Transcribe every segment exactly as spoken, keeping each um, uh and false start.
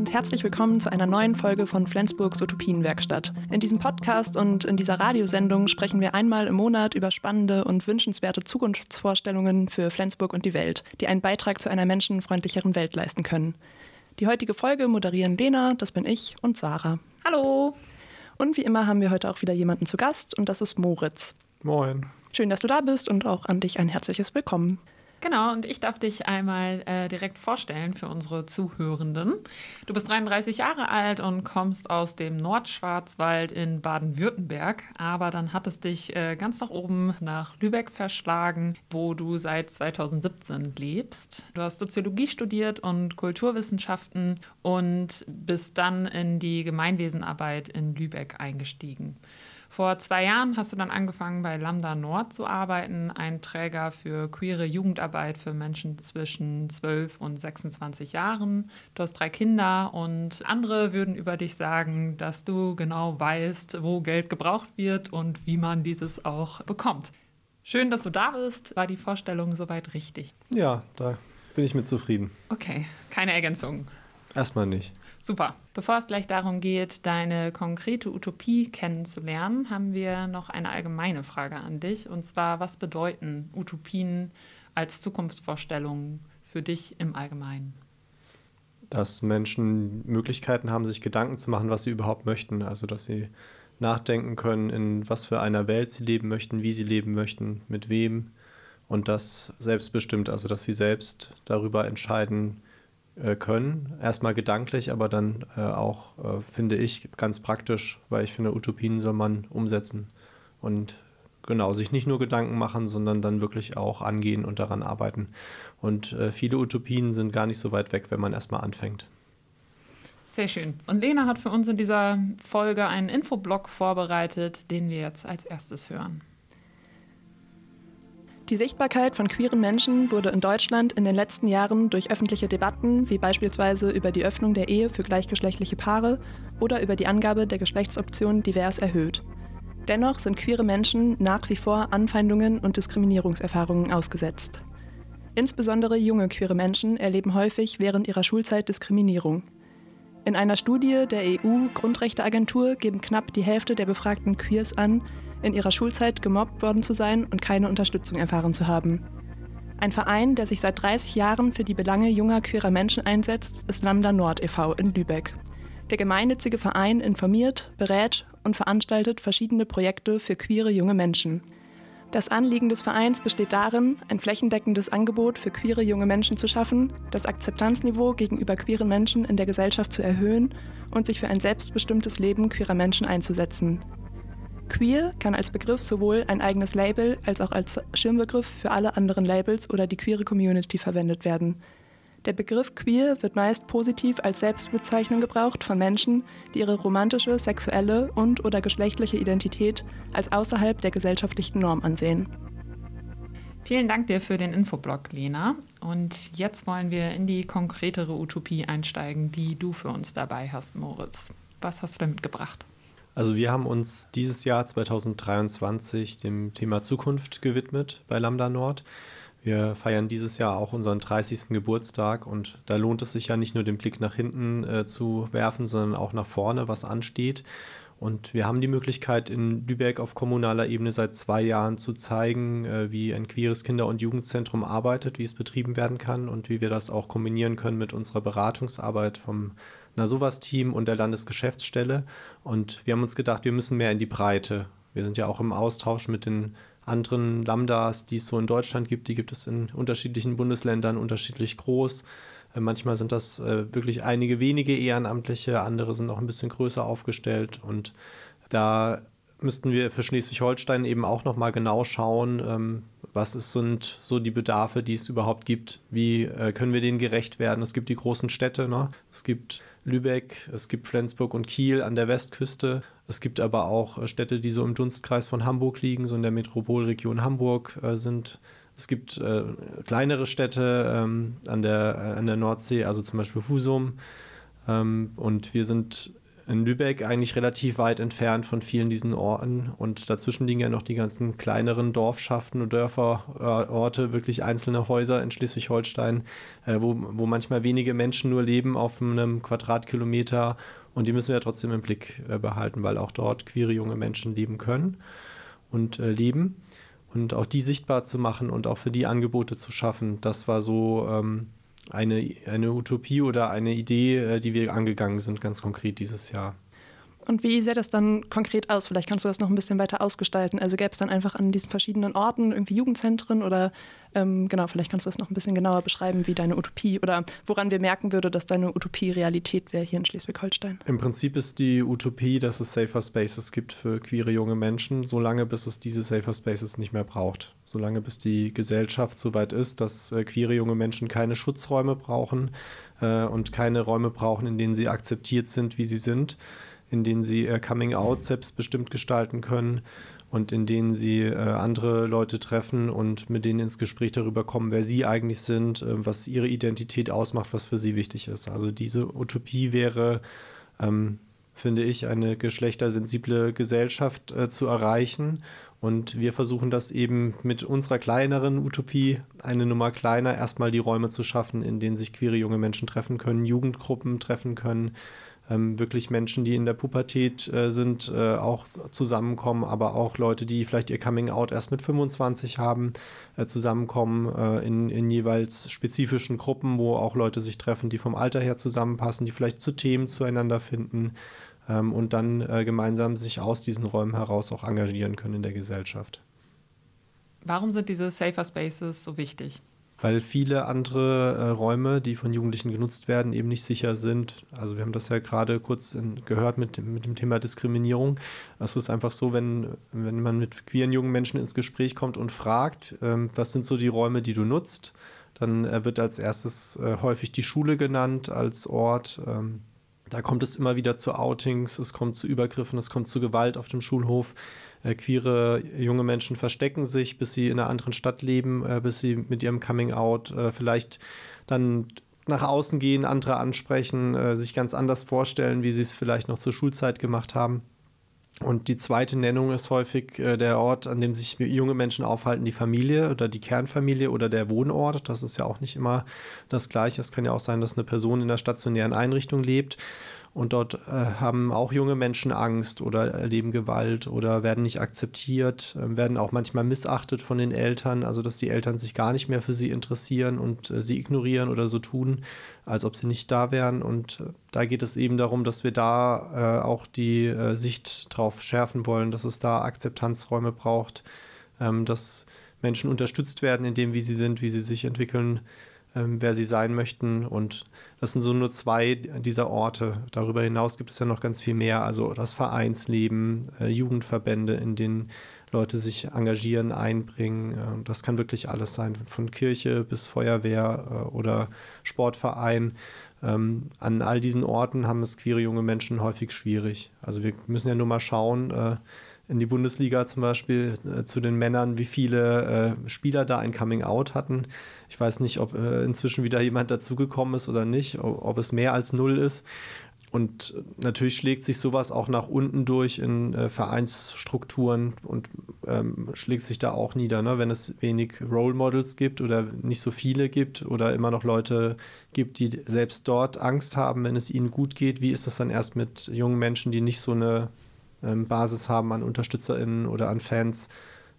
und herzlich willkommen zu einer neuen Folge von Flensburgs Utopienwerkstatt. In diesem Podcast und in dieser Radiosendung sprechen wir einmal im Monat über spannende und wünschenswerte Zukunftsvorstellungen für Flensburg und die Welt, die einen Beitrag zu einer menschenfreundlicheren Welt leisten können. Die heutige Folge moderieren Lena, das bin ich, und Sarah. Hallo! Und wie immer haben wir heute auch wieder jemanden zu Gast und das ist Moritz. Moin. Schön, dass du da bist und auch an dich ein herzliches Willkommen. Genau, und ich darf dich einmal äh, direkt vorstellen für unsere Zuhörenden. Du bist dreiunddreißig Jahre alt und kommst aus dem Nordschwarzwald in Baden-Württemberg, aber dann hat es dich äh, ganz nach oben nach Lübeck verschlagen, wo du seit zweitausendsiebzehn lebst. Du hast Soziologie studiert und Kulturwissenschaften und bist dann in die Gemeinwesenarbeit in Lübeck eingestiegen. Vor zwei Jahren hast du dann angefangen, bei Lambda Nord zu arbeiten, ein Träger für queere Jugendarbeit für Menschen zwischen zwölf und sechsundzwanzig Jahren. Du hast drei Kinder und andere würden über dich sagen, dass du genau weißt, wo Geld gebraucht wird und wie man dieses auch bekommt. Schön, dass du da bist. War die Vorstellung soweit richtig? Ja, da bin ich mit zufrieden. Okay, keine Ergänzung. Erstmal nicht. Super. Bevor es gleich darum geht, deine konkrete Utopie kennenzulernen, haben wir noch eine allgemeine Frage an dich. Und zwar, was bedeuten Utopien als Zukunftsvorstellungen für dich im Allgemeinen? Dass Menschen Möglichkeiten haben, sich Gedanken zu machen, was sie überhaupt möchten. Also, dass sie nachdenken können, in was für einer Welt sie leben möchten, wie sie leben möchten, mit wem. Und das selbstbestimmt, also dass sie selbst darüber entscheiden können. Erstmal gedanklich, aber dann äh, auch, äh, finde ich, ganz praktisch, weil ich finde, Utopien soll man umsetzen und genau, sich nicht nur Gedanken machen, sondern dann wirklich auch angehen und daran arbeiten. Und äh, viele Utopien sind gar nicht so weit weg, wenn man erstmal anfängt. Sehr schön. Und Lena hat für uns in dieser Folge einen Infoblog vorbereitet, den wir jetzt als erstes hören. Die Sichtbarkeit von queeren Menschen wurde in Deutschland in den letzten Jahren durch öffentliche Debatten, wie beispielsweise über die Öffnung der Ehe für gleichgeschlechtliche Paare oder über die Angabe der Geschlechtsoption divers erhöht. Dennoch sind queere Menschen nach wie vor Anfeindungen und Diskriminierungserfahrungen ausgesetzt. Insbesondere junge queere Menschen erleben häufig während ihrer Schulzeit Diskriminierung. In einer Studie der E U-Grundrechteagentur geben knapp die Hälfte der befragten Queers an, in ihrer Schulzeit gemobbt worden zu sein und keine Unterstützung erfahren zu haben. Ein Verein, der sich seit dreißig Jahren für die Belange junger queerer Menschen einsetzt, ist Lambda Nord e V in Lübeck. Der gemeinnützige Verein informiert, berät und veranstaltet verschiedene Projekte für queere junge Menschen. Das Anliegen des Vereins besteht darin, ein flächendeckendes Angebot für queere junge Menschen zu schaffen, das Akzeptanzniveau gegenüber queeren Menschen in der Gesellschaft zu erhöhen und sich für ein selbstbestimmtes Leben queerer Menschen einzusetzen. Queer kann als Begriff sowohl ein eigenes Label als auch als Schirmbegriff für alle anderen Labels oder die queere Community verwendet werden. Der Begriff queer wird meist positiv als Selbstbezeichnung gebraucht von Menschen, die ihre romantische, sexuelle und oder geschlechtliche Identität als außerhalb der gesellschaftlichen Norm ansehen. Vielen Dank dir für den Infoblog, Lena. Und jetzt wollen wir in die konkretere Utopie einsteigen, die du für uns dabei hast, Moritz. Was hast du denn mitgebracht? Also wir haben uns dieses Jahr zweitausenddreiundzwanzig dem Thema Zukunft gewidmet bei Lambda Nord. Wir feiern dieses Jahr auch unseren dreißigsten Geburtstag und da lohnt es sich ja nicht nur den Blick nach hinten äh, zu werfen, sondern auch nach vorne, was ansteht. Und wir haben die Möglichkeit, in Lübeck auf kommunaler Ebene seit zwei Jahren zu zeigen, äh, wie ein queeres Kinder- und Jugendzentrum arbeitet, wie es betrieben werden kann und wie wir das auch kombinieren können mit unserer Beratungsarbeit vom NASOVAS-Team und der Landesgeschäftsstelle. Und wir haben uns gedacht, wir müssen mehr in die Breite. Wir sind ja auch im Austausch mit den anderen Lambdas, die es so in Deutschland gibt. Die gibt es in unterschiedlichen Bundesländern unterschiedlich groß. Äh, manchmal sind das äh, wirklich einige wenige Ehrenamtliche, andere sind noch ein bisschen größer aufgestellt. Und da müssten wir für Schleswig-Holstein eben auch nochmal genau schauen, ähm, was ist, sind so die Bedarfe, die es überhaupt gibt. Wie äh, können wir denen gerecht werden? Es gibt die großen Städte, ne? Es gibt Lübeck, es gibt Flensburg und Kiel an der Westküste. Es gibt aber auch äh, Städte, die so im Dunstkreis von Hamburg liegen, so in der Metropolregion Hamburg äh, sind. Es gibt äh, kleinere Städte ähm, an der, äh, an der Nordsee, also zum Beispiel Husum. Ähm, und wir sind in Lübeck eigentlich relativ weit entfernt von vielen diesen Orten. Und dazwischen liegen ja noch die ganzen kleineren Dorfschaften und Dörferorte, wirklich einzelne Häuser in Schleswig-Holstein, äh, wo, wo manchmal wenige Menschen nur leben auf einem Quadratkilometer. Und die müssen wir ja trotzdem im Blick äh, behalten, weil auch dort queere junge Menschen leben können und äh, leben. Und auch die sichtbar zu machen und auch für die Angebote zu schaffen, das war so ähm, eine, eine Utopie oder eine Idee, äh, die wir angegangen sind, ganz konkret dieses Jahr. Und wie sähe das dann konkret aus? Vielleicht kannst du das noch ein bisschen weiter ausgestalten. Also gäbe es dann einfach an diesen verschiedenen Orten irgendwie Jugendzentren oder ähm, genau, vielleicht kannst du das noch ein bisschen genauer beschreiben, wie deine Utopie oder woran wir merken würde, dass deine Utopie Realität wäre hier in Schleswig-Holstein. Im Prinzip ist die Utopie, dass es Safer Spaces gibt für queere junge Menschen, solange bis es diese Safer Spaces nicht mehr braucht. Solange bis die Gesellschaft so weit ist, dass äh, queere junge Menschen keine Schutzräume brauchen äh, und keine Räume brauchen, in denen sie akzeptiert sind, wie sie sind, in denen sie ihr Coming Out selbstbestimmt gestalten können und in denen sie äh, andere Leute treffen und mit denen ins Gespräch darüber kommen, wer sie eigentlich sind, äh, was ihre Identität ausmacht, was für sie wichtig ist. Also diese Utopie wäre, ähm, finde ich, eine geschlechtersensible Gesellschaft äh, zu erreichen. Und wir versuchen das eben mit unserer kleineren Utopie, eine Nummer kleiner, erstmal die Räume zu schaffen, in denen sich queere junge Menschen treffen können, Jugendgruppen treffen können, Ähm, wirklich Menschen, die in der Pubertät äh, sind, äh, auch zusammenkommen, aber auch Leute, die vielleicht ihr Coming-out erst mit fünfundzwanzig haben, äh, zusammenkommen äh, in, in jeweils spezifischen Gruppen, wo auch Leute sich treffen, die vom Alter her zusammenpassen, die vielleicht zu Themen zueinander finden ähm, und dann äh, gemeinsam sich aus diesen Räumen heraus auch engagieren können in der Gesellschaft. Warum sind diese Safer Spaces so wichtig? Weil viele andere äh, Räume, die von Jugendlichen genutzt werden, eben nicht sicher sind. Also wir haben das ja gerade kurz in, gehört mit dem, mit dem Thema Diskriminierung. Es ist einfach so, wenn, wenn man mit queeren jungen Menschen ins Gespräch kommt und fragt, ähm, was sind so die Räume, die du nutzt, dann äh, wird als erstes äh, häufig die Schule genannt als Ort. Ähm, da kommt es immer wieder zu Outings, es kommt zu Übergriffen, es kommt zu Gewalt auf dem Schulhof. Äh, queere junge Menschen verstecken sich, bis sie in einer anderen Stadt leben, äh, bis sie mit ihrem Coming-out äh, vielleicht dann nach außen gehen, andere ansprechen, äh, sich ganz anders vorstellen, wie sie es vielleicht noch zur Schulzeit gemacht haben. Und die zweite Nennung ist häufig äh, der Ort, an dem sich junge Menschen aufhalten, die Familie oder die Kernfamilie oder der Wohnort. Das ist ja auch nicht immer das Gleiche. Es kann ja auch sein, dass eine Person in einer stationären Einrichtung lebt. Und dort äh, haben auch junge Menschen Angst oder erleben Gewalt oder werden nicht akzeptiert, äh, werden auch manchmal missachtet von den Eltern, also dass die Eltern sich gar nicht mehr für sie interessieren und äh, sie ignorieren oder so tun, als ob sie nicht da wären. Und äh, da geht es eben darum, dass wir da äh, auch die äh, Sicht drauf schärfen wollen, dass es da Akzeptanzräume braucht, ähm, dass Menschen unterstützt werden in dem, wie sie sind, wie sie sich entwickeln, wer sie sein möchten. Und das sind so nur zwei dieser Orte. Darüber hinaus gibt es ja noch ganz viel mehr. Also das Vereinsleben, äh, Jugendverbände, in denen Leute sich engagieren, einbringen. Äh, das kann wirklich alles sein, von Kirche bis Feuerwehr äh, oder Sportverein. Ähm, an all diesen Orten haben es queere junge Menschen häufig schwierig. Also wir müssen ja nur mal schauen, äh, in die Bundesliga zum Beispiel äh, zu den Männern, wie viele äh, Spieler da ein Coming-out hatten. Ich weiß nicht, ob äh, inzwischen wieder jemand dazugekommen ist oder nicht, ob, ob es mehr als null ist. Und natürlich schlägt sich sowas auch nach unten durch in äh, Vereinsstrukturen und ähm, schlägt sich da auch nieder, ne? Wenn es wenig Role Models gibt oder nicht so viele gibt oder immer noch Leute gibt, die selbst dort Angst haben, wenn es ihnen gut geht. Wie ist das dann erst mit jungen Menschen, die nicht so eine Basis haben an UnterstützerInnen oder an Fans?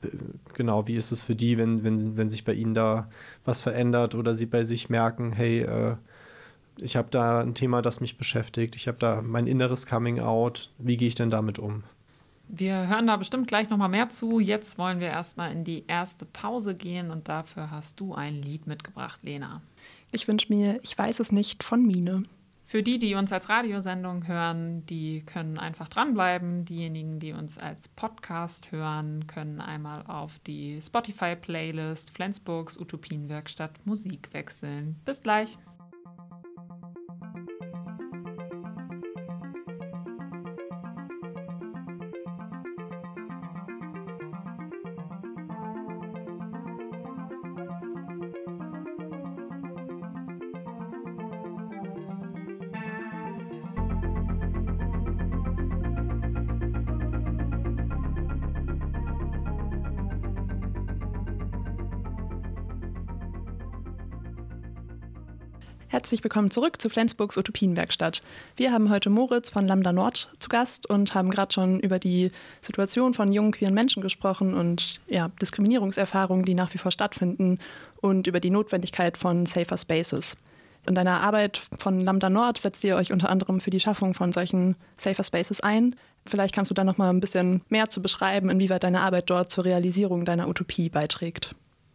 Genau, wie ist es für die, wenn, wenn, wenn sich bei ihnen da was verändert oder sie bei sich merken, hey, äh, ich habe da ein Thema, das mich beschäftigt, ich habe da mein inneres Coming-out, wie gehe ich denn damit um? Wir hören da bestimmt gleich nochmal mehr zu. Jetzt wollen wir erstmal in die erste Pause gehen und dafür hast du ein Lied mitgebracht, Lena. Ich wünsche mir Ich weiß es nicht von Mine. Für die, die uns als Radiosendung hören, die können einfach dranbleiben. Diejenigen, die uns als Podcast hören, können einmal auf die Spotify-Playlist Flensburgs Utopienwerkstatt Musik wechseln. Bis gleich. Herzlich willkommen zurück zu Flensburgs Utopienwerkstatt. Wir haben heute Moritz von Lambda Nord zu Gast und haben gerade schon über die Situation von jungen queeren Menschen gesprochen und ja, Diskriminierungserfahrungen, die nach wie vor stattfinden und über die Notwendigkeit von Safer Spaces. In deiner Arbeit von Lambda Nord setzt ihr euch unter anderem für die Schaffung von solchen Safer Spaces ein. Vielleicht kannst du da noch mal ein bisschen mehr zu beschreiben, inwieweit deine Arbeit dort zur Realisierung deiner Utopie beiträgt.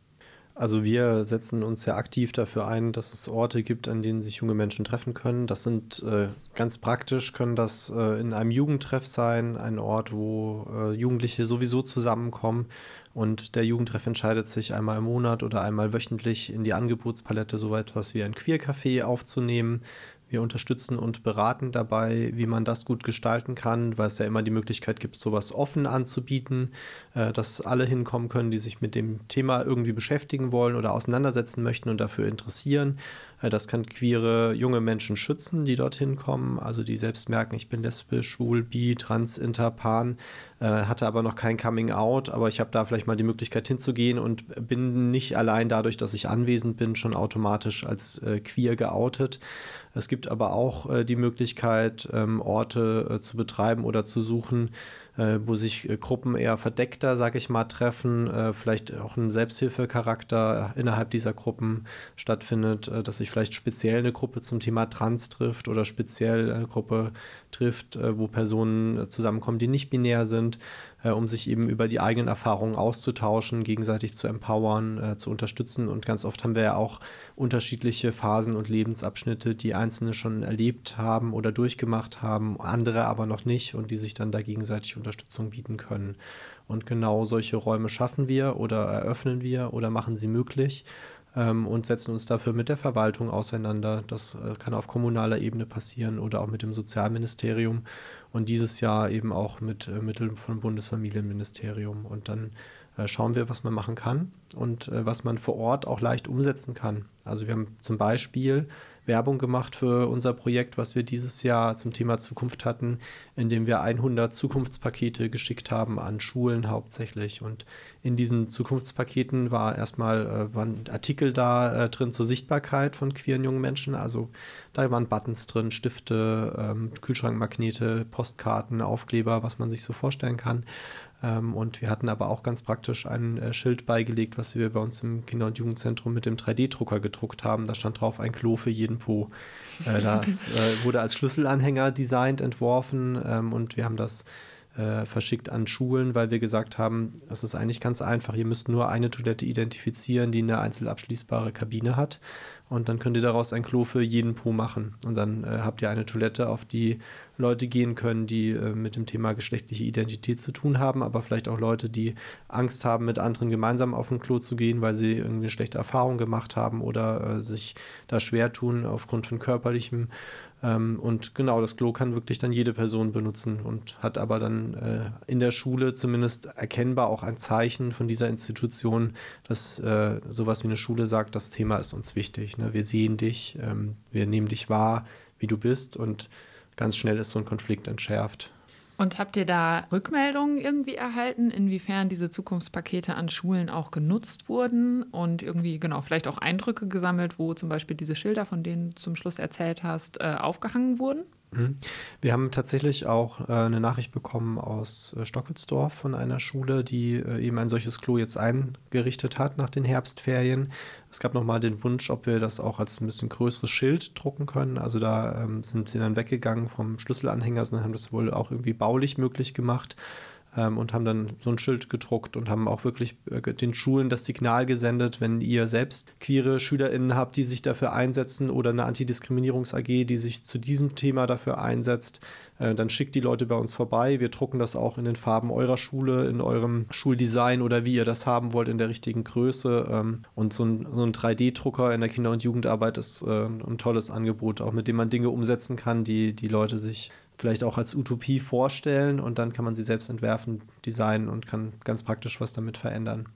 Also wir setzen uns sehr aktiv dafür ein, dass es Orte gibt, an denen sich junge Menschen treffen können. Das sind äh, ganz praktisch, können das äh, in einem Jugendtreff sein, ein Ort, wo äh, Jugendliche sowieso zusammenkommen. Und der Jugendtreff entscheidet sich einmal im Monat oder einmal wöchentlich in die Angebotspalette so etwas wie ein Queer-Café aufzunehmen. Wir unterstützen und beraten dabei, wie man das gut gestalten kann, weil es ja immer die Möglichkeit gibt, sowas offen anzubieten, äh, dass alle hinkommen können, die sich mit dem Thema irgendwie beschäftigen wollen oder auseinandersetzen möchten und dafür interessieren. Äh, das kann queere junge Menschen schützen, die dorthin kommen, also die selbst merken, ich bin lesbisch, schwul, bi, trans, inter, pan, äh, hatte aber noch kein Coming Out, aber ich habe da vielleicht mal die Möglichkeit hinzugehen und bin nicht allein dadurch, dass ich anwesend bin, schon automatisch als äh, queer geoutet. Es gibt aber auch äh, die Möglichkeit, ähm, Orte äh, zu betreiben oder zu suchen, äh, wo sich äh, Gruppen eher verdeckter, sage ich mal, treffen, äh, vielleicht auch ein Selbsthilfecharakter innerhalb dieser Gruppen stattfindet, äh, dass sich vielleicht speziell eine Gruppe zum Thema Trans trifft oder speziell eine Gruppe trifft, äh, wo Personen äh, zusammenkommen, die nicht binär sind, äh, um sich eben über die eigenen Erfahrungen auszutauschen, gegenseitig zu empowern, äh, zu unterstützen. Und ganz oft haben wir ja auch unterschiedliche Phasen und Lebensabschnitte, die Einzelne schon erlebt haben oder durchgemacht haben, andere aber noch nicht und die sich dann da gegenseitig Unterstützung bieten können. Und genau solche Räume schaffen wir oder eröffnen wir oder machen sie möglich ähm, und setzen uns dafür mit der Verwaltung auseinander. Das äh, kann auf kommunaler Ebene passieren oder auch mit dem Sozialministerium und dieses Jahr eben auch mit äh, Mitteln vom Bundesfamilienministerium. Und dann äh, schauen wir, was man machen kann und äh, was man vor Ort auch leicht umsetzen kann. Also wir haben zum Beispiel Werbung gemacht für unser Projekt, was wir dieses Jahr zum Thema Zukunft hatten, indem wir hundert Zukunftspakete geschickt haben an Schulen hauptsächlich. Und in diesen Zukunftspaketen war erstmal äh, waren Artikel da äh, drin zur Sichtbarkeit von queeren jungen Menschen. Also da waren Buttons drin, Stifte, ähm, Kühlschrankmagnete, Postkarten, Aufkleber, was man sich so vorstellen kann. Ähm, und wir hatten aber auch ganz praktisch ein äh, Schild beigelegt, was wir bei uns im Kinder- und Jugendzentrum mit dem drei D Drucker gedruckt haben. Da stand drauf, ein Klo für jeden Po. Äh, das äh, wurde als Schlüsselanhänger designt, entworfen ähm, und wir haben das äh, verschickt an Schulen, weil wir gesagt haben, es ist eigentlich ganz einfach. Ihr müsst nur eine Toilette identifizieren, die eine einzeln abschließbare Kabine hat. Und dann könnt ihr daraus ein Klo für jeden Po machen. Und dann äh, habt ihr eine Toilette, auf die Leute gehen können, die äh, mit dem Thema geschlechtliche Identität zu tun haben, aber vielleicht auch Leute, die Angst haben, mit anderen gemeinsam auf ein Klo zu gehen, weil sie irgendwie eine schlechte Erfahrung gemacht haben oder äh, sich da schwer tun aufgrund von körperlichem. Ähm, und genau, das Klo kann wirklich dann jede Person benutzen und hat aber dann äh, in der Schule zumindest erkennbar auch ein Zeichen von dieser Institution, dass äh, sowas wie eine Schule sagt, das Thema ist uns wichtig. Ne? Wir sehen dich, ähm, wir nehmen dich wahr, wie du bist und ganz schnell ist so ein Konflikt entschärft. Und habt ihr da Rückmeldungen irgendwie erhalten, inwiefern diese Zukunftspakete an Schulen auch genutzt wurden und irgendwie, genau, vielleicht auch Eindrücke gesammelt, wo zum Beispiel diese Schilder, von denen du zum Schluss erzählt hast, äh, aufgehangen wurden? Wir haben tatsächlich auch äh, eine Nachricht bekommen aus äh, Stockelsdorf von einer Schule, die äh, eben ein solches Klo jetzt eingerichtet hat nach den Herbstferien. Es gab nochmal den Wunsch, ob wir das auch als ein bisschen größeres Schild drucken können. Also da ähm, sind sie dann weggegangen vom Schlüsselanhänger, sondern haben das wohl auch irgendwie baulich möglich gemacht. Und haben dann so ein Schild gedruckt und haben auch wirklich den Schulen das Signal gesendet, wenn ihr selbst queere SchülerInnen habt, die sich dafür einsetzen oder eine Antidiskriminierungs-A G, die sich zu diesem Thema dafür einsetzt, dann schickt die Leute bei uns vorbei. Wir drucken das auch in den Farben eurer Schule, in eurem Schuldesign oder wie ihr das haben wollt, in der richtigen Größe. Und so ein, so ein drei D Drucker in der Kinder- und Jugendarbeit ist ein tolles Angebot, auch mit dem man Dinge umsetzen kann, die die Leute sich vielleicht auch als Utopie vorstellen und dann kann man sie selbst entwerfen, designen und kann ganz praktisch was damit verändern.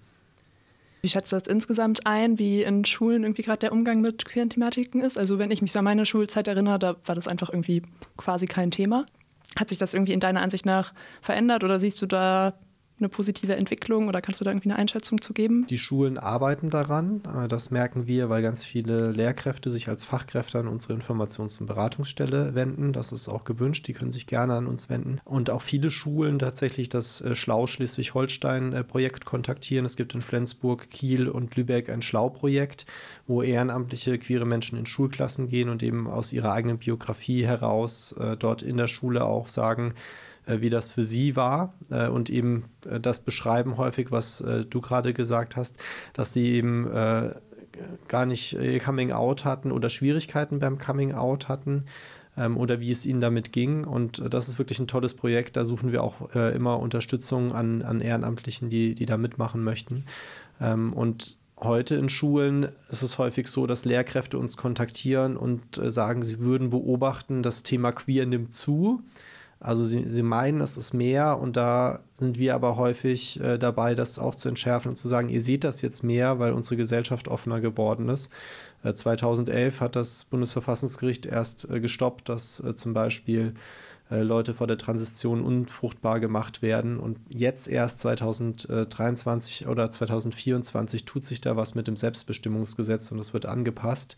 Wie schätzt du das insgesamt ein, wie in Schulen irgendwie gerade der Umgang mit queeren Thematiken ist? Also wenn ich mich so an meine Schulzeit erinnere, da war das einfach irgendwie quasi kein Thema. Hat sich das irgendwie in deiner Ansicht nach verändert oder siehst du da eine positive Entwicklung oder kannst du da irgendwie eine Einschätzung zu geben? Die Schulen arbeiten daran. Das merken wir, weil ganz viele Lehrkräfte sich als Fachkräfte an unsere Informations- und Beratungsstelle wenden. Das ist auch gewünscht. Die können sich gerne an uns wenden. Und auch viele Schulen tatsächlich das Schlau Schleswig-Holstein-Projekt kontaktieren. Es gibt in Flensburg, Kiel und Lübeck ein Schlau-Projekt, wo ehrenamtliche queere Menschen in Schulklassen gehen und eben aus ihrer eigenen Biografie heraus äh, dort in der Schule auch sagen, wie das für sie war äh, und eben äh, das beschreiben häufig, was äh, du gerade gesagt hast, dass sie eben äh, gar nicht ihr Coming-out hatten oder Schwierigkeiten beim Coming-out hatten ähm, oder wie es ihnen damit ging. Und äh, das ist wirklich ein tolles Projekt. Da suchen wir auch äh, immer Unterstützung an, an Ehrenamtlichen, die, die da mitmachen möchten. Ähm, und heute in Schulen ist es häufig so, dass Lehrkräfte uns kontaktieren und äh, sagen, sie würden beobachten, das Thema Queer nimmt zu. Also sie, sie meinen, es ist mehr und da sind wir aber häufig äh, dabei, das auch zu entschärfen und zu sagen, ihr seht das jetzt mehr, weil unsere Gesellschaft offener geworden ist. Äh, zweitausendelf hat das Bundesverfassungsgericht erst äh, gestoppt, dass äh, zum Beispiel äh, Leute vor der Transition unfruchtbar gemacht werden und jetzt erst zweitausenddreiundzwanzig oder zweitausendvierundzwanzig tut sich da was mit dem Selbstbestimmungsgesetz und es wird angepasst.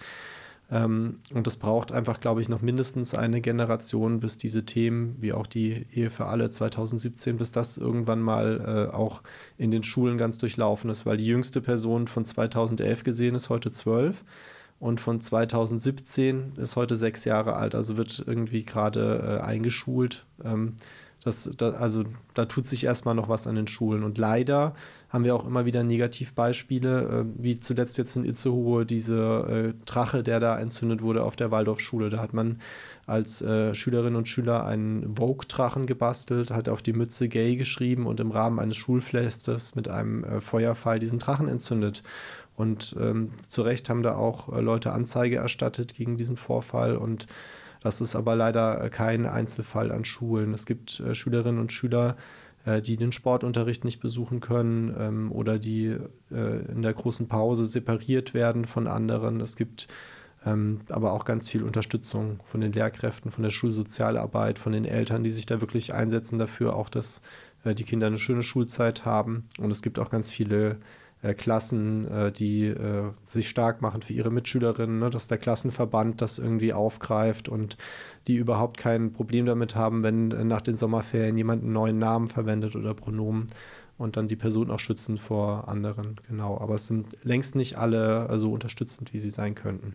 Und es braucht einfach, glaube ich, noch mindestens eine Generation, bis diese Themen, wie auch die Ehe für alle zweitausendsiebzehn, bis das irgendwann mal äh, auch in den Schulen ganz durchlaufen ist, weil die jüngste Person von zweitausendelf gesehen ist heute zwölf und von zweitausendsiebzehn ist heute sechs Jahre alt, also wird irgendwie gerade äh, eingeschult. Ähm, Das, da, also da tut sich erstmal noch was an den Schulen. Und leider haben wir auch immer wieder Negativbeispiele, äh, wie zuletzt jetzt in Itzehoe, diese äh, Drache, der da entzündet wurde auf der Waldorfschule. Da hat man als äh, Schülerinnen und Schüler einen Vogue-Drachen gebastelt, hat auf die Mütze gay geschrieben und im Rahmen eines Schulfestes mit einem äh, Feuerpfeil diesen Drachen entzündet. Und ähm, zu Recht haben da auch äh, Leute Anzeige erstattet gegen diesen Vorfall und das ist aber leider kein Einzelfall an Schulen. Es gibt äh, Schülerinnen und Schüler, äh, die den Sportunterricht nicht besuchen können ähm, oder die äh, in der großen Pause separiert werden von anderen. Es gibt ähm, aber auch ganz viel Unterstützung von den Lehrkräften, von der Schulsozialarbeit, von den Eltern, die sich da wirklich einsetzen dafür, auch dass äh, die Kinder eine schöne Schulzeit haben. Und es gibt auch ganz viele Äh, Klassen, äh, die äh, sich stark machen für ihre Mitschülerinnen, ne, dass der Klassenverband das irgendwie aufgreift und die überhaupt kein Problem damit haben, wenn äh, nach den Sommerferien jemand einen neuen Namen verwendet oder Pronomen und dann die Person auch schützen vor anderen. Genau, aber es sind längst nicht alle so also unterstützend, wie sie sein könnten.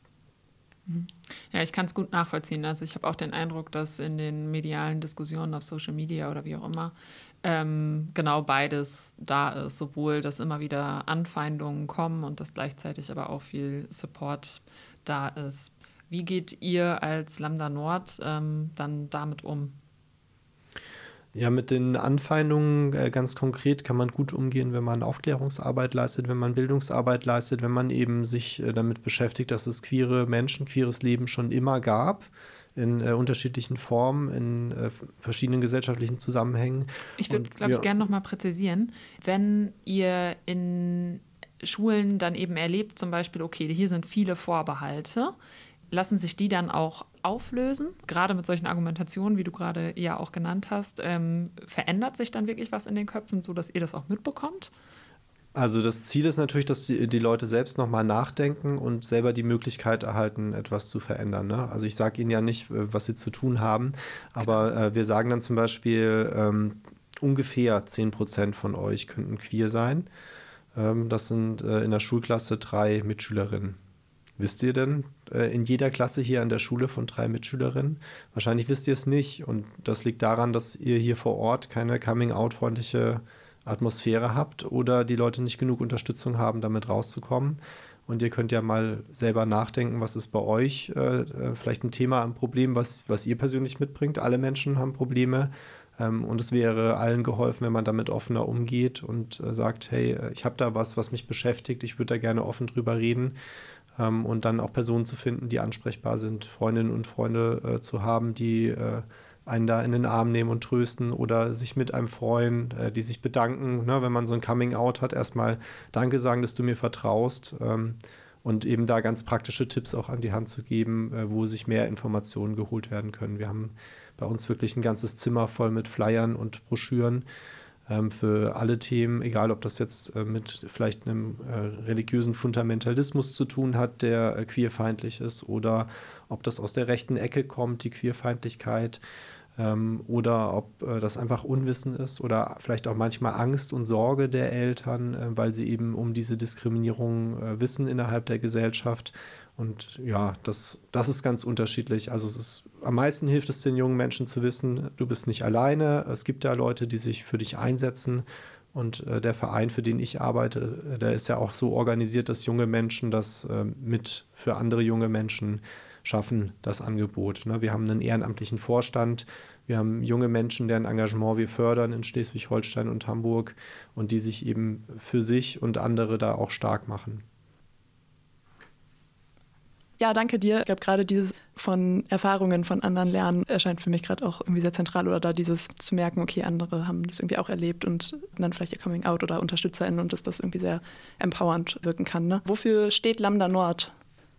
Ja, ich kann es gut nachvollziehen. Also ich habe auch den Eindruck, dass in den medialen Diskussionen auf Social Media oder wie auch immer ähm, genau beides da ist. Sowohl, dass immer wieder Anfeindungen kommen und dass gleichzeitig aber auch viel Support da ist. Wie geht ihr als Lambda Nord ähm, dann damit um? Ja, mit den Anfeindungen äh, ganz konkret kann man gut umgehen, wenn man Aufklärungsarbeit leistet, wenn man Bildungsarbeit leistet, wenn man eben sich äh, damit beschäftigt, dass es queere Menschen, queeres Leben schon immer gab, in äh, unterschiedlichen Formen, in äh, verschiedenen gesellschaftlichen Zusammenhängen. Ich würde, glaube ich, gerne nochmal präzisieren, wenn ihr in Schulen dann eben erlebt, zum Beispiel, okay, hier sind viele Vorbehalte, lassen sich die dann auch auflösen? Gerade mit solchen Argumentationen, wie du gerade ja auch genannt hast, ähm, verändert sich dann wirklich was in den Köpfen, sodass ihr das auch mitbekommt? Also das Ziel ist natürlich, dass die, die Leute selbst nochmal nachdenken und selber die Möglichkeit erhalten, etwas zu verändern. Ne? Also ich sage ihnen ja nicht, was sie zu tun haben, aber äh, wir sagen dann zum Beispiel, ähm, ungefähr zehn Prozent von euch könnten queer sein. Ähm, das sind äh, in der Schulklasse drei Mitschülerinnen. Wisst ihr denn äh, in jeder Klasse hier an der Schule von drei Mitschülerinnen? Wahrscheinlich wisst ihr es nicht. Und das liegt daran, dass ihr hier vor Ort keine Coming-out-freundliche Atmosphäre habt oder die Leute nicht genug Unterstützung haben, damit rauszukommen. Und ihr könnt ja mal selber nachdenken, was ist bei euch äh, vielleicht ein Thema, ein Problem, was, was ihr persönlich mitbringt. Alle Menschen haben Probleme. Ähm, und es wäre allen geholfen, wenn man damit offener umgeht und äh, sagt, hey, ich habe da was, was mich beschäftigt. Ich würde da gerne offen drüber reden. Und dann auch Personen zu finden, die ansprechbar sind, Freundinnen und Freunde äh, zu haben, die äh, einen da in den Arm nehmen und trösten oder sich mit einem freuen, äh, die sich bedanken, ne, wenn man so ein Coming-out hat, erstmal Danke sagen, dass du mir vertraust ähm, und eben da ganz praktische Tipps auch an die Hand zu geben, äh, wo sich mehr Informationen geholt werden können. Wir haben bei uns wirklich ein ganzes Zimmer voll mit Flyern und Broschüren, ähm, für alle Themen, egal ob das jetzt äh, mit vielleicht einem äh, religiösen Fundamentalismus zu tun hat, der äh, queerfeindlich ist, oder ob das aus der rechten Ecke kommt, die Queerfeindlichkeit, ähm, oder ob äh, das einfach Unwissen ist oder vielleicht auch manchmal Angst und Sorge der Eltern, äh, weil sie eben um diese Diskriminierung äh, wissen innerhalb der Gesellschaft. Und ja, das, das ist ganz unterschiedlich. Also es ist, am meisten hilft es den jungen Menschen zu wissen, du bist nicht alleine. Es gibt da Leute, die sich für dich einsetzen. Und äh, der Verein, für den ich arbeite, der ist ja auch so organisiert, dass junge Menschen das äh, mit für andere junge Menschen schaffen, das Angebot. Ne? Wir haben einen ehrenamtlichen Vorstand. Wir haben junge Menschen, deren Engagement wir fördern in Schleswig-Holstein und Hamburg und die sich eben für sich und andere da auch stark machen. Ja, danke dir. Ich glaube, gerade dieses von Erfahrungen von anderen lernen erscheint für mich gerade auch irgendwie sehr zentral, oder da dieses zu merken, okay, andere haben das irgendwie auch erlebt und dann vielleicht ihr Coming Out oder UnterstützerInnen und dass das irgendwie sehr empowernd wirken kann. Ne? Wofür steht Lambda Nord?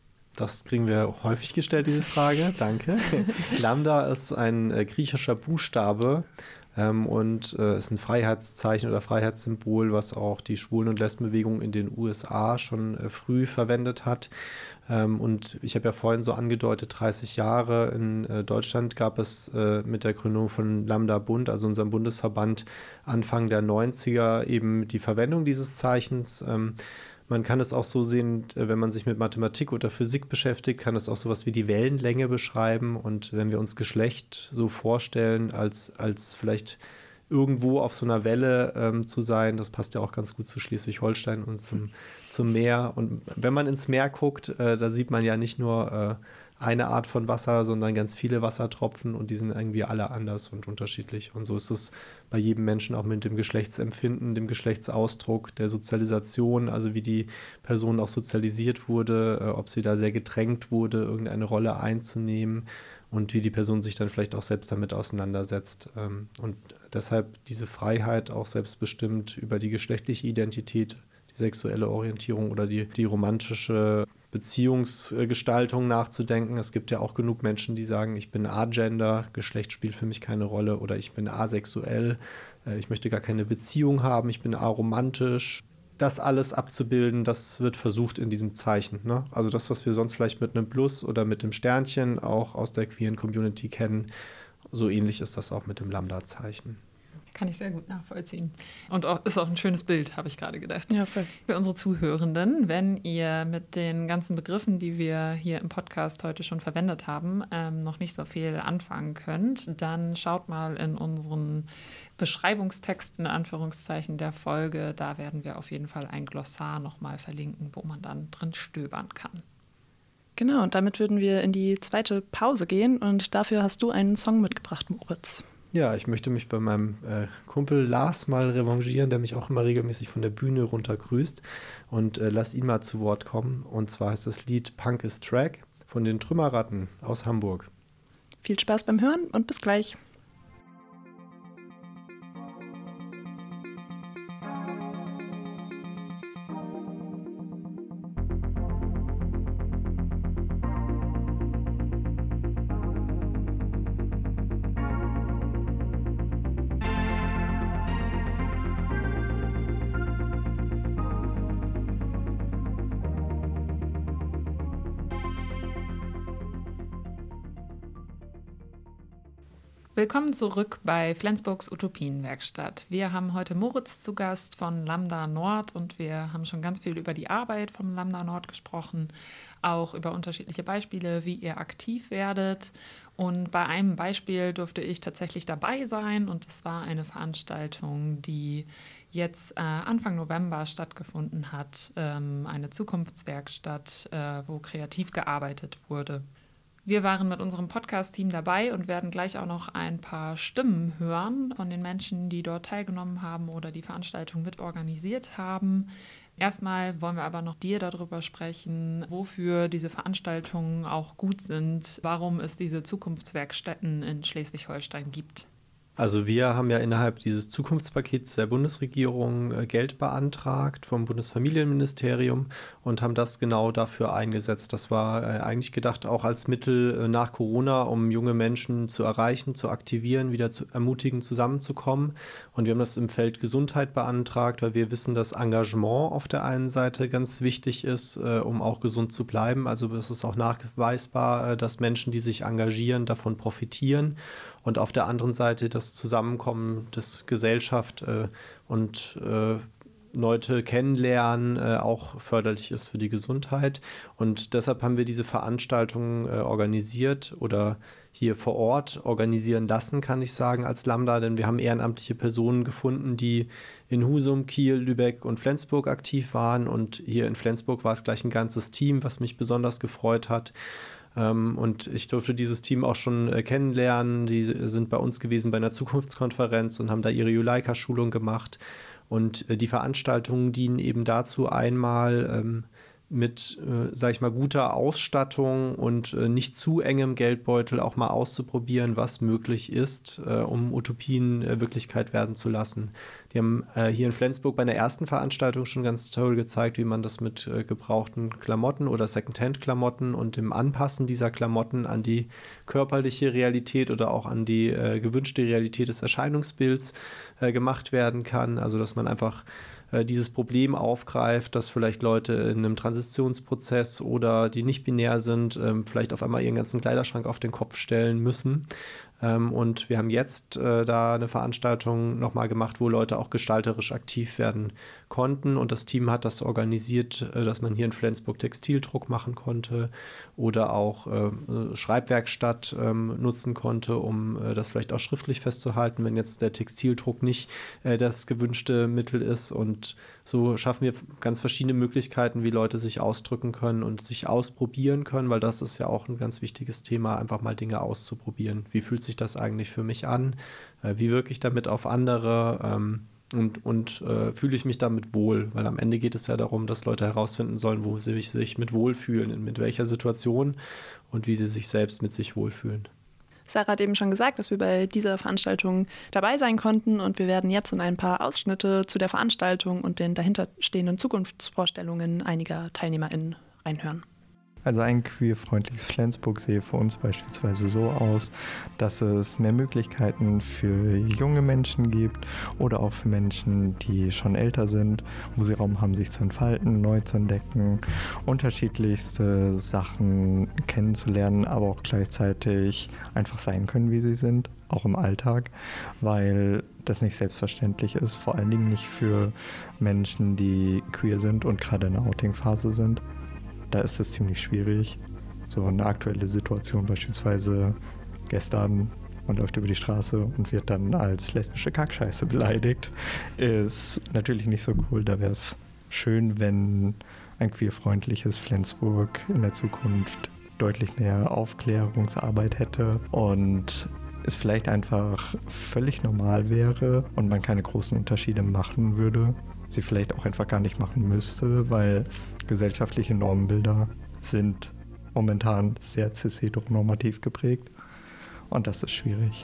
Das kriegen wir häufig gestellt, diese Frage. Danke. Lambda ist ein äh, griechischer Buchstabe ähm, und äh, ist ein Freiheitszeichen oder Freiheitssymbol, was auch die Schwulen- und Lesbenbewegung in den U S A schon äh, früh verwendet hat. Ähm, und ich habe ja vorhin so angedeutet, dreißig Jahre in äh, Deutschland gab es äh, mit der Gründung von Lambda Bund, also unserem Bundesverband, Anfang der neunziger eben die Verwendung dieses Zeichens. Ähm, Man kann es auch so sehen, wenn man sich mit Mathematik oder Physik beschäftigt, kann es auch sowas wie die Wellenlänge beschreiben. Und wenn wir uns Geschlecht so vorstellen, als, als vielleicht irgendwo auf so einer Welle ähm, zu sein, das passt ja auch ganz gut zu Schleswig-Holstein und zum, zum Meer. Und wenn man ins Meer guckt, äh, da sieht man ja nicht nur äh, eine Art von Wasser, sondern ganz viele Wassertropfen und die sind irgendwie alle anders und unterschiedlich. Und so ist es bei jedem Menschen auch mit dem Geschlechtsempfinden, dem Geschlechtsausdruck, der Sozialisation, also wie die Person auch sozialisiert wurde, ob sie da sehr gedrängt wurde, irgendeine Rolle einzunehmen und wie die Person sich dann vielleicht auch selbst damit auseinandersetzt. Und deshalb diese Freiheit, auch selbstbestimmt über die geschlechtliche Identität, die sexuelle Orientierung oder die, die romantische Beziehungsgestaltung nachzudenken. Es gibt ja auch genug Menschen, die sagen, ich bin agender, Geschlecht spielt für mich keine Rolle, oder ich bin asexuell, ich möchte gar keine Beziehung haben, ich bin aromantisch. Das alles abzubilden, das wird versucht in diesem Zeichen. Ne? Also das, was wir sonst vielleicht mit einem Plus oder mit dem Sternchen auch aus der queeren Community kennen, so ähnlich ist das auch mit dem Lambda-Zeichen. Kann ich sehr gut nachvollziehen. Und auch, ist auch ein schönes Bild, habe ich gerade gedacht. Ja, voll. Für unsere Zuhörenden, wenn ihr mit den ganzen Begriffen, die wir hier im Podcast heute schon verwendet haben, ähm, noch nicht so viel anfangen könnt, dann schaut mal in unseren Beschreibungstexten, in Anführungszeichen, der Folge. Da werden wir auf jeden Fall ein Glossar nochmal verlinken, wo man dann drin stöbern kann. Genau, und damit würden wir in die zweite Pause gehen und dafür hast du einen Song mitgebracht, Moritz. Ja, ich möchte mich bei meinem äh, Kumpel Lars mal revanchieren, der mich auch immer regelmäßig von der Bühne runter grüßt, und äh, lass ihn mal zu Wort kommen. Und zwar heißt das Lied Punk is Track von den Trümmerratten aus Hamburg. Viel Spaß beim Hören und bis gleich. Willkommen zurück bei Flensburgs Utopienwerkstatt. Wir haben heute Moritz zu Gast von Lambda Nord und wir haben schon ganz viel über die Arbeit von Lambda Nord gesprochen, auch über unterschiedliche Beispiele, wie ihr aktiv werdet. Und bei einem Beispiel durfte ich tatsächlich dabei sein und es war eine Veranstaltung, die jetzt äh, Anfang November stattgefunden hat, ähm, eine Zukunftswerkstatt, äh, wo kreativ gearbeitet wurde. Wir waren mit unserem Podcast-Team dabei und werden gleich auch noch ein paar Stimmen hören von den Menschen, die dort teilgenommen haben oder die Veranstaltung mitorganisiert haben. Erstmal wollen wir aber noch dir darüber sprechen, wofür diese Veranstaltungen auch gut sind, warum es diese Zukunftswerkstätten in Schleswig-Holstein gibt. Also wir haben ja innerhalb dieses Zukunftspakets der Bundesregierung Geld beantragt vom Bundesfamilienministerium und haben das genau dafür eingesetzt. Das war eigentlich gedacht auch als Mittel nach Corona, um junge Menschen zu erreichen, zu aktivieren, wieder zu ermutigen, zusammenzukommen. Und wir haben das im Feld Gesundheit beantragt, weil wir wissen, dass Engagement auf der einen Seite ganz wichtig ist, um auch gesund zu bleiben. Also es ist auch nachweisbar, dass Menschen, die sich engagieren, davon profitieren. Und auf der anderen Seite das Zusammenkommen des Gesellschaft äh, und äh, Leute kennenlernen äh, auch förderlich ist für die Gesundheit. Und deshalb haben wir diese Veranstaltungen äh, organisiert oder hier vor Ort organisieren lassen, kann ich sagen, als Lambda. Denn wir haben ehrenamtliche Personen gefunden, die in Husum, Kiel, Lübeck und Flensburg aktiv waren. Und hier in Flensburg war es gleich ein ganzes Team, was mich besonders gefreut hat. Und ich durfte dieses Team auch schon kennenlernen. Die sind bei uns gewesen bei einer Zukunftskonferenz und haben da ihre Juleika-Schulung gemacht. Und die Veranstaltungen dienen eben dazu, einmal ähm, mit, äh, sag ich mal, guter Ausstattung und äh, nicht zu engem Geldbeutel auch mal auszuprobieren, was möglich ist, äh, um Utopien äh, Wirklichkeit werden zu lassen. Die haben äh, hier in Flensburg bei der ersten Veranstaltung schon ganz toll gezeigt, wie man das mit äh, gebrauchten Klamotten oder Secondhand-Klamotten und dem Anpassen dieser Klamotten an die körperliche Realität oder auch an die äh, gewünschte Realität des Erscheinungsbilds äh, gemacht werden kann. Also dass man einfach äh, dieses Problem aufgreift, dass vielleicht Leute in einem Transitionsprozess oder die nicht binär sind, äh, vielleicht auf einmal ihren ganzen Kleiderschrank auf den Kopf stellen müssen. Und wir haben jetzt äh, da eine Veranstaltung nochmal gemacht, wo Leute auch gestalterisch aktiv werden konnten. Und das Team hat das organisiert, äh, dass man hier in Flensburg Textildruck machen konnte oder auch äh, Schreibwerkstatt äh, nutzen konnte, um äh, das vielleicht auch schriftlich festzuhalten, wenn jetzt der Textildruck nicht äh, das gewünschte Mittel ist. Und so schaffen wir ganz verschiedene Möglichkeiten, wie Leute sich ausdrücken können und sich ausprobieren können, weil das ist ja auch ein ganz wichtiges Thema, einfach mal Dinge auszuprobieren. Wie fühlt sich das eigentlich für mich an? Äh, wie wirke ich damit auf andere? Ähm, und und äh, fühle ich mich damit wohl? Weil am Ende geht es ja darum, dass Leute herausfinden sollen, wo sie sich mit wohlfühlen, mit welcher Situation und wie sie sich selbst mit sich wohlfühlen. Sarah hat eben schon gesagt, dass wir bei dieser Veranstaltung dabei sein konnten und wir werden jetzt in ein paar Ausschnitte zu der Veranstaltung und den dahinterstehenden Zukunftsvorstellungen einiger TeilnehmerInnen reinhören. Also ein queerfreundliches Flensburg sehe für uns beispielsweise so aus, dass es mehr Möglichkeiten für junge Menschen gibt oder auch für Menschen, die schon älter sind, wo sie Raum haben, sich zu entfalten, neu zu entdecken, unterschiedlichste Sachen kennenzulernen, aber auch gleichzeitig einfach sein können, wie sie sind, auch im Alltag, weil das nicht selbstverständlich ist, vor allen Dingen nicht für Menschen, die queer sind und gerade in der Outing-Phase sind. Da ist es ziemlich schwierig. So eine aktuelle Situation beispielsweise gestern, man läuft über die Straße und wird dann als lesbische Kackscheiße beleidigt, ist natürlich nicht so cool. Da wäre es schön, wenn ein queerfreundliches Flensburg in der Zukunft deutlich mehr Aufklärungsarbeit hätte und es vielleicht einfach völlig normal wäre und man keine großen Unterschiede machen würde. Sie vielleicht auch einfach gar nicht machen müsste, weil gesellschaftliche Normenbilder sind momentan sehr cis-heteronormativ geprägt und das ist schwierig.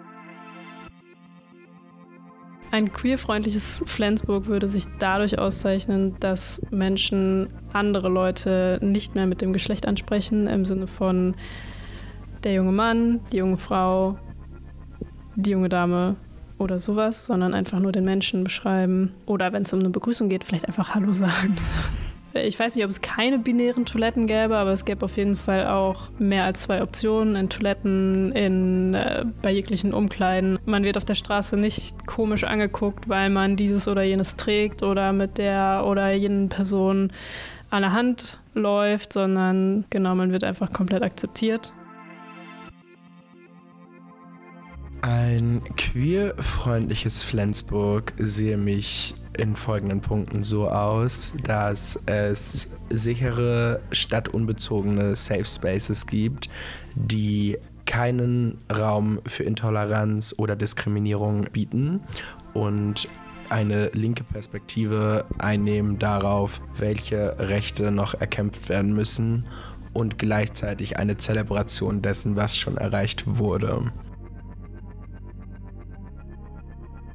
Ein queerfreundliches Flensburg würde sich dadurch auszeichnen, dass Menschen andere Leute nicht mehr mit dem Geschlecht ansprechen, im Sinne von der junge Mann, die junge Frau, die junge Dame oder sowas, sondern einfach nur den Menschen beschreiben. Oder wenn es um eine Begrüßung geht, vielleicht einfach Hallo sagen. Ich weiß nicht, ob es keine binären Toiletten gäbe, aber es gäbe auf jeden Fall auch mehr als zwei Optionen in Toiletten, in, äh, bei jeglichen Umkleiden. Man wird auf der Straße nicht komisch angeguckt, weil man dieses oder jenes trägt oder mit der oder jenen Person an der Hand läuft, sondern genau, man wird einfach komplett akzeptiert. Ein queerfreundliches Flensburg sehe mich in folgenden Punkten so aus, dass es sichere, stadtunbezogene Safe Spaces gibt, die keinen Raum für Intoleranz oder Diskriminierung bieten und eine linke Perspektive einnehmen darauf, welche Rechte noch erkämpft werden müssen und gleichzeitig eine Zelebration dessen, was schon erreicht wurde.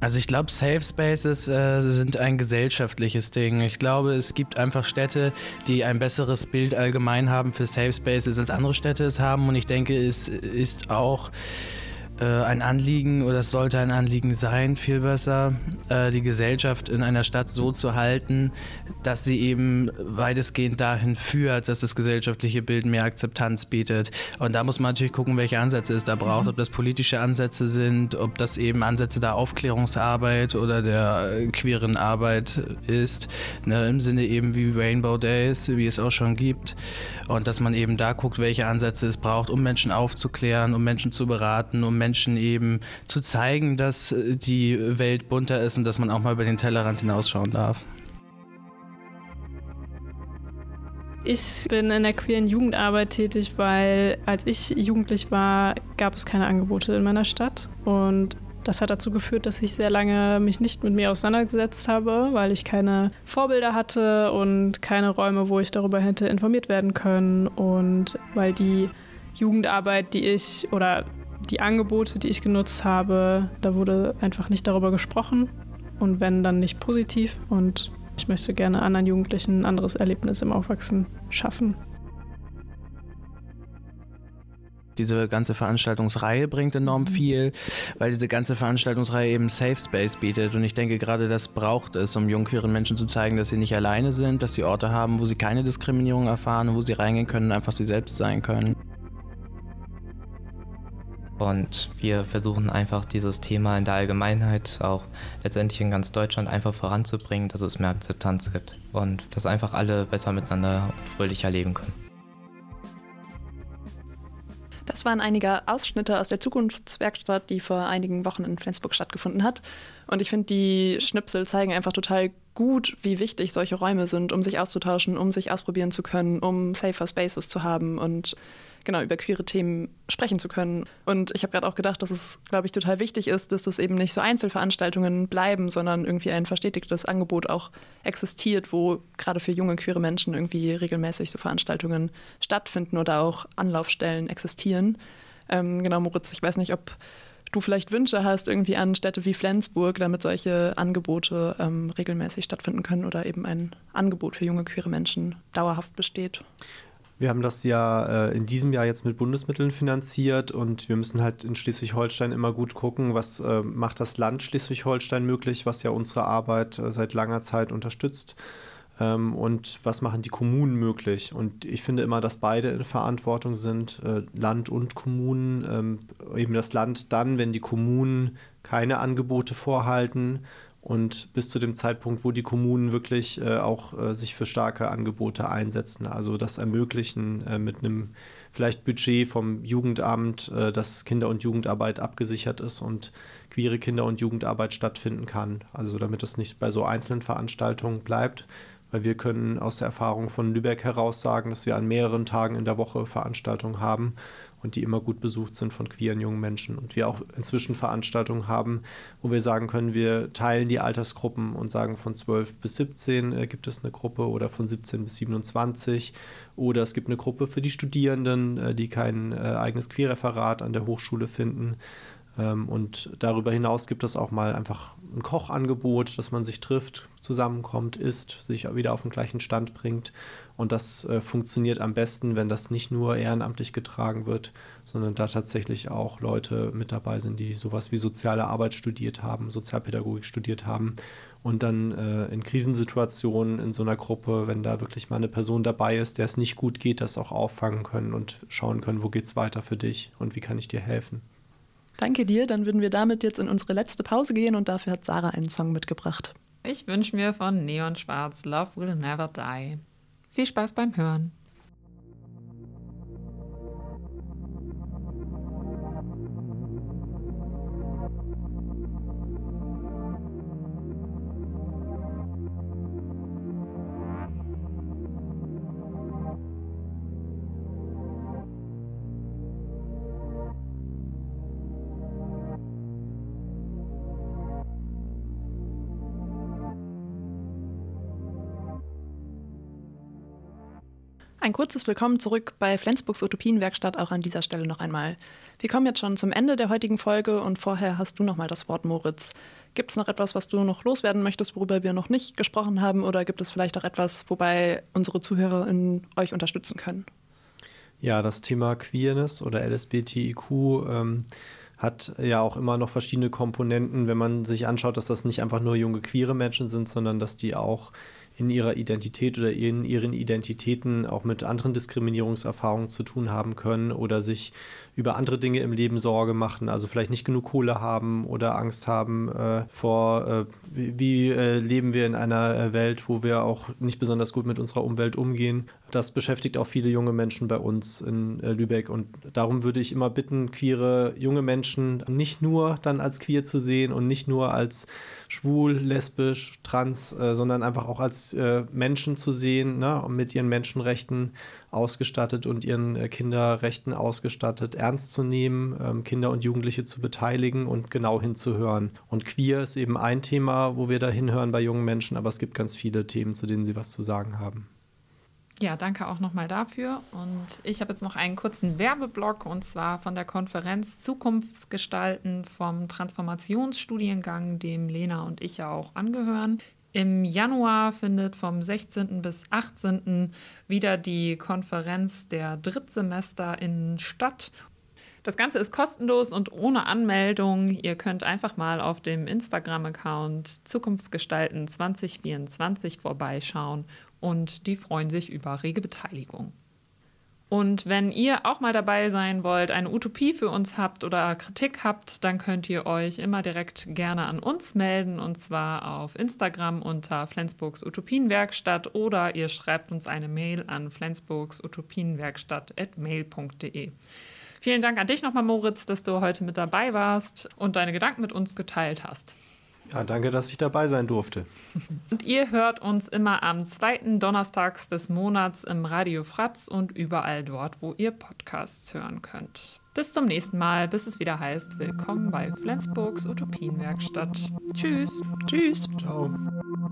Also ich glaube, Safe Spaces äh, sind ein gesellschaftliches Ding. Ich glaube, es gibt einfach Städte, die ein besseres Bild allgemein haben für Safe Spaces, als andere Städte es haben. Und ich denke, es ist auch äh, ein Anliegen oder es sollte ein Anliegen sein, viel besser, äh, die Gesellschaft in einer Stadt so zu halten, dass sie eben weitestgehend dahin führt, dass das gesellschaftliche Bild mehr Akzeptanz bietet. Und da muss man natürlich gucken, welche Ansätze es da braucht, ob das politische Ansätze sind, ob das eben Ansätze der Aufklärungsarbeit oder der äh, queeren Arbeit ist, ne, im Sinne eben wie Rainbow Days, wie es auch schon gibt. Und dass man eben da guckt, welche Ansätze es braucht, um Menschen aufzuklären, um Menschen zu beraten, um Menschen eben zu zeigen, dass die Welt bunter ist und dass man auch mal über den Tellerrand hinausschauen darf. Ich bin in der queeren Jugendarbeit tätig, weil als ich jugendlich war, gab es keine Angebote in meiner Stadt. Und das hat dazu geführt, dass ich sehr lange mich nicht mit mir auseinandergesetzt habe, weil ich keine Vorbilder hatte und keine Räume, wo ich darüber hätte informiert werden können. Und weil die Jugendarbeit, die ich oder die Angebote, die ich genutzt habe, da wurde einfach nicht darüber gesprochen. Und wenn, dann nicht positiv. Und ich möchte gerne anderen Jugendlichen ein anderes Erlebnis im Aufwachsen schaffen. Diese ganze Veranstaltungsreihe bringt enorm viel, weil diese ganze Veranstaltungsreihe eben Safe Space bietet. Und ich denke, gerade das braucht es, um jungen queeren Menschen zu zeigen, dass sie nicht alleine sind, dass sie Orte haben, wo sie keine Diskriminierung erfahren und wo sie reingehen können und einfach sie selbst sein können. Und wir versuchen einfach dieses Thema in der Allgemeinheit, auch letztendlich in ganz Deutschland, einfach voranzubringen, dass es mehr Akzeptanz gibt und dass einfach alle besser miteinander und fröhlicher leben können. Das waren einige Ausschnitte aus der Zukunftswerkstatt, die vor einigen Wochen in Flensburg stattgefunden hat. Und ich finde, die Schnipsel zeigen einfach total gut, wie wichtig solche Räume sind, um sich auszutauschen, um sich ausprobieren zu können, um safer Spaces zu haben und genau über queere Themen sprechen zu können. Und ich habe gerade auch gedacht, dass es, glaube ich, total wichtig ist, dass das eben nicht so Einzelveranstaltungen bleiben, sondern irgendwie ein verstetigtes Angebot auch existiert, wo gerade für junge queere Menschen irgendwie regelmäßig so Veranstaltungen stattfinden oder auch Anlaufstellen existieren. Ähm, genau, Moritz, ich weiß nicht, ob du vielleicht Wünsche hast irgendwie an Städte wie Flensburg, damit solche Angebote ähm, regelmäßig stattfinden können oder eben ein Angebot für junge queere Menschen dauerhaft besteht. Wir haben das ja äh, in diesem Jahr jetzt mit Bundesmitteln finanziert und wir müssen halt in Schleswig-Holstein immer gut gucken, was äh, macht das Land Schleswig-Holstein möglich, was ja unsere Arbeit äh, seit langer Zeit unterstützt, ähm, und was machen die Kommunen möglich. Und ich finde immer, dass beide in Verantwortung sind, äh, Land und Kommunen. Ähm, eben das Land dann, wenn die Kommunen keine Angebote vorhalten, und bis zu dem Zeitpunkt, wo die Kommunen wirklich äh, auch äh, sich für starke Angebote einsetzen, also das ermöglichen äh, mit einem vielleicht Budget vom Jugendamt, äh, dass Kinder- und Jugendarbeit abgesichert ist und queere Kinder- und Jugendarbeit stattfinden kann. Also damit es nicht bei so einzelnen Veranstaltungen bleibt, weil wir können aus der Erfahrung von Lübeck heraus sagen, dass wir an mehreren Tagen in der Woche Veranstaltungen haben und die immer gut besucht sind von queeren jungen Menschen. Und wir auch inzwischen Veranstaltungen haben, wo wir sagen können, wir teilen die Altersgruppen und sagen, von zwölf bis siebzehn äh, gibt es eine Gruppe oder von siebzehn bis siebenundzwanzig. Oder es gibt eine Gruppe für die Studierenden, äh, die kein äh, eigenes Queerreferat an der Hochschule finden. Ähm, und darüber hinaus gibt es auch mal einfach ein Kochangebot, dass man sich trifft, zusammenkommt, isst, sich wieder auf den gleichen Stand bringt. Und das äh, funktioniert am besten, wenn das nicht nur ehrenamtlich getragen wird, sondern da tatsächlich auch Leute mit dabei sind, die sowas wie soziale Arbeit studiert haben, Sozialpädagogik studiert haben. Und dann äh, in Krisensituationen in so einer Gruppe, wenn da wirklich mal eine Person dabei ist, der es nicht gut geht, das auch auffangen können und schauen können, wo geht's weiter für dich und wie kann ich dir helfen. Danke dir, dann würden wir damit jetzt in unsere letzte Pause gehen und dafür hat Sarah einen Song mitgebracht. Ich wünsche mir von Neon Schwarz Love Will Never Die. Viel Spaß beim Hören. Ein kurzes Willkommen zurück bei Flensburgs Utopienwerkstatt auch an dieser Stelle noch einmal. Wir kommen jetzt schon zum Ende der heutigen Folge und vorher hast du noch mal das Wort, Moritz. Gibt es noch etwas, was du noch loswerden möchtest, worüber wir noch nicht gesprochen haben, oder gibt es vielleicht auch etwas, wobei unsere ZuhörerInnen euch unterstützen können? Ja, das Thema Queerness oder L S B T I Q ähm, hat ja auch immer noch verschiedene Komponenten, wenn man sich anschaut, dass das nicht einfach nur junge queere Menschen sind, sondern dass die auch in ihrer Identität oder in ihren Identitäten auch mit anderen Diskriminierungserfahrungen zu tun haben können oder sich über andere Dinge im Leben Sorge machen, also vielleicht nicht genug Kohle haben oder Angst haben äh, vor, äh, wie, wie äh, leben wir in einer äh, Welt, wo wir auch nicht besonders gut mit unserer Umwelt umgehen. Das beschäftigt auch viele junge Menschen bei uns in äh, Lübeck und darum würde ich immer bitten, queere junge Menschen nicht nur dann als queer zu sehen und nicht nur als schwul, lesbisch, trans, äh, sondern einfach auch als äh, Menschen zu sehen, ne, mit ihren Menschenrechten ausgestattet und ihren äh, Kinderrechten ausgestattet, ernst zu nehmen, ähm, Kinder und Jugendliche zu beteiligen und genau hinzuhören. Und queer ist eben ein Thema, wo wir da hinhören bei jungen Menschen, aber es gibt ganz viele Themen, zu denen sie was zu sagen haben. Ja, danke auch nochmal dafür. Und ich habe jetzt noch einen kurzen Werbeblock und zwar von der Konferenz Zukunftsgestalten vom Transformationsstudiengang, dem Lena und ich ja auch angehören. Im Januar findet vom sechzehnten bis achtzehnten wieder die Konferenz der DrittsemesterInnen statt. Das Ganze ist kostenlos und ohne Anmeldung. Ihr könnt einfach mal auf dem Instagram-Account Zukunftsgestalten zwanzig vierundzwanzig vorbeischauen und die freuen sich über rege Beteiligung. Und wenn ihr auch mal dabei sein wollt, eine Utopie für uns habt oder Kritik habt, dann könnt ihr euch immer direkt gerne an uns melden und zwar auf Instagram unter Flensburgs Utopienwerkstatt oder ihr schreibt uns eine Mail an flensburgsutopienwerkstatt at mail punkt de. Vielen Dank an dich nochmal, Moritz, dass du heute mit dabei warst und deine Gedanken mit uns geteilt hast. Ja, danke, dass ich dabei sein durfte. Und ihr hört uns immer am zweiten Donnerstags des Monats im Radio Fratz und überall dort, wo ihr Podcasts hören könnt. Bis zum nächsten Mal, bis es wieder heißt, willkommen bei Flensburgs Utopienwerkstatt. Tschüss. Tschüss. Ciao.